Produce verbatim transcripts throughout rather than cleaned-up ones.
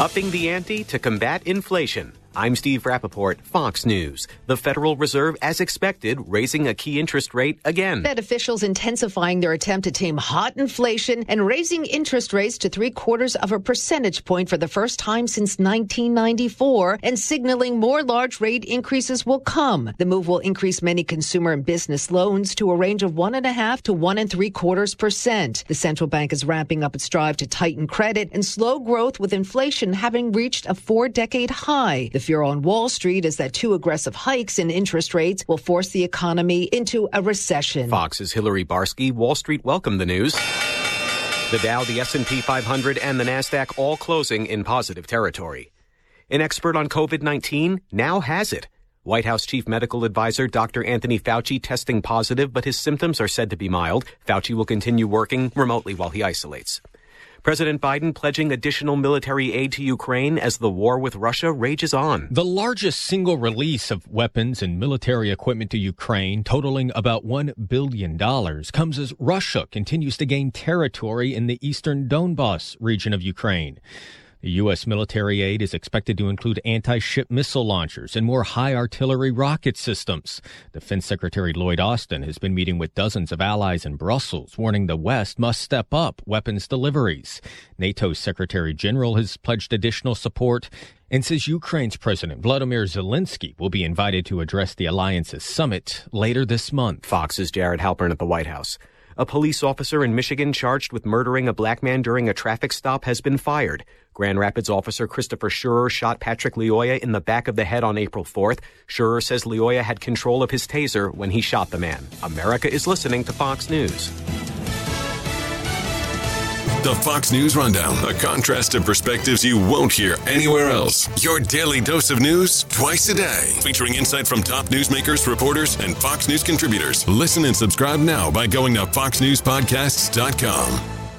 Upping the ante to combat inflation. I'm Steve Rappaport, Fox News. The Federal Reserve, as expected, raising a key interest rate again. Fed officials intensifying their attempt to tame hot inflation and raising interest rates to three quarters of a percentage point for the first time since nineteen ninety-four and signaling more large rate increases will come. The move will increase many consumer and business loans to a range of one and a half to one and three quarters percent. The central bank is ramping up its drive to tighten credit and slow growth, with inflation having reached a four-decade high. The fear on Wall Street is that too aggressive hikes in interest rates will force the economy into a recession. Fox's Hillary Barsky. Wall Street welcomed the news. The Dow, the S and P five hundred, and the NASDAQ all closing in positive territory. An expert on COVID nineteen now has it. White House Chief Medical Advisor Doctor Anthony Fauci testing positive, but his symptoms are said to be mild. Fauci will continue working remotely while he isolates. President Biden pledging additional military aid to Ukraine as the war with Russia rages on. The largest single release of weapons and military equipment to Ukraine, totaling about one billion dollars, comes as Russia continues to gain territory in the eastern Donbas region of Ukraine. The U S military aid is expected to include anti-ship missile launchers and more high artillery rocket systems. Defense Secretary Lloyd Austin has been meeting with dozens of allies in Brussels, warning the West must step up weapons deliveries. NATO's Secretary General has pledged additional support and says Ukraine's President Vladimir Zelensky will be invited to address the alliance's summit later this month. Fox's Jared Halpern at the White House. A police officer in Michigan charged with murdering a black man during a traffic stop has been fired. Grand Rapids officer Christopher Schurer shot Patrick Lyoya in the back of the head on April fourth. Schurer says Lyoya had control of his taser when he shot the man. America is listening to Fox News. The Fox News Rundown, a contrast of perspectives you won't hear anywhere else. Your daily dose of news twice a day, featuring insight from top newsmakers, reporters, and Fox News contributors. Listen and subscribe now by going to fox news podcasts dot com.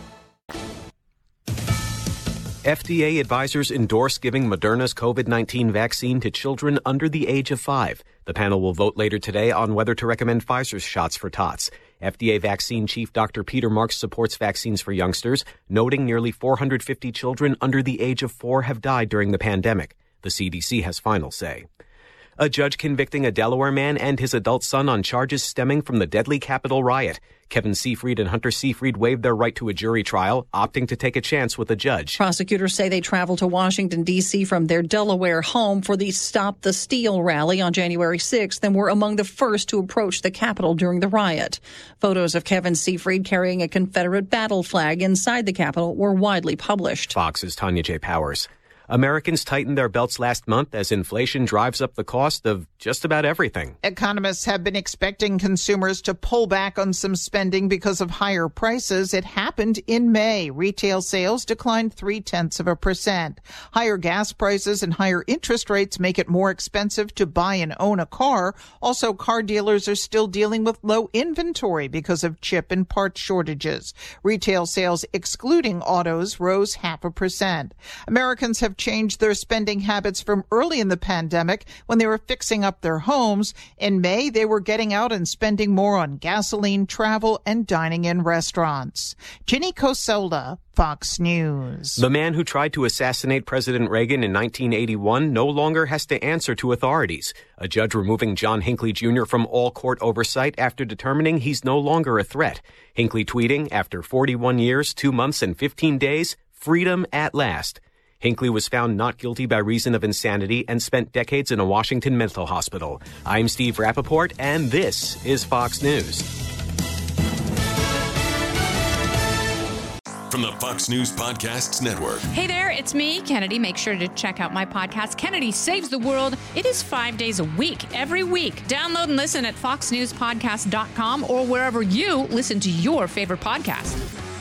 F D A advisors endorse giving Moderna's COVID nineteen vaccine to children under the age of five. The panel will vote later today on whether to recommend Pfizer's shots for tots. F D A vaccine chief Doctor Peter Marks supports vaccines for youngsters, noting nearly four hundred fifty children under the age of four have died during the pandemic. The C D C has final say. A judge convicting a Delaware man and his adult son on charges stemming from the deadly Capitol riot. Kevin Seafried and Hunter Seafried waived their right to a jury trial, opting to take a chance with the judge. Prosecutors say they traveled to Washington, D C from their Delaware home for the Stop the Steal rally on January sixth and were among the first to approach the Capitol during the riot. Photos of Kevin Seafried carrying a Confederate battle flag inside the Capitol were widely published. Fox's Tanya J. Powers. Americans tightened their belts last month as inflation drives up the cost of just about everything. Economists have been expecting consumers to pull back on some spending because of higher prices. It happened in May. Retail sales declined three-tenths of a percent. Higher gas prices and higher interest rates make it more expensive to buy and own a car. Also, car dealers are still dealing with low inventory because of chip and part shortages. Retail sales, excluding autos, rose half a percent. Americans have changed their spending habits from early in the pandemic when they were fixing up their homes. In May, they were getting out and spending more on gasoline, travel, and dining in restaurants. Ginny Cosola, Fox News. The man who tried to assassinate President Reagan in nineteen eighty-one no longer has to answer to authorities. A judge removing John Hinckley Junior from all court oversight after determining he's no longer a threat. Hinckley tweeting, after forty-one years, two months, and fifteen days, freedom at last. Hinckley was found not guilty by reason of insanity and spent decades in a Washington mental hospital. I'm Steve Rappaport, and this is Fox News. From the Fox News Podcasts Network. Hey there, it's me, Kennedy. Make sure to check out my podcast, Kennedy Saves the World. It is five days a week, every week. Download and listen at fox news podcast dot com or wherever you listen to your favorite podcast.